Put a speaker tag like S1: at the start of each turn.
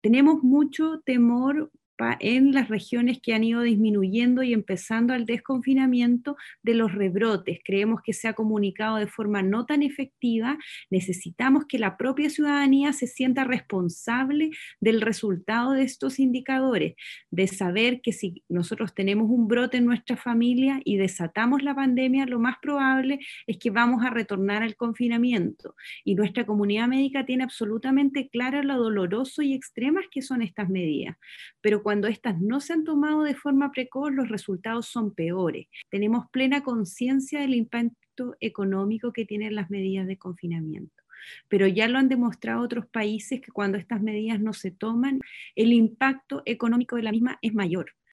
S1: Tenemos mucho temor en las regiones que han ido disminuyendo y empezando al desconfinamiento de los rebrotes. Creemos que se ha comunicado de forma no tan efectiva. Necesitamos que la propia ciudadanía se sienta responsable del resultado de estos indicadores, de saber que si nosotros tenemos un brote en nuestra familia y desatamos la pandemia, lo más probable es que vamos a retornar al confinamiento. Y nuestra comunidad médica tiene absolutamente claro lo doloroso y extremas que son estas medidas, pero cuando estas no se han tomado de forma precoz, los resultados son peores. Tenemos plena conciencia del impacto económico que tienen las medidas de confinamiento, pero ya lo han demostrado otros países que cuando estas medidas no se toman, el impacto económico de la misma es mayor.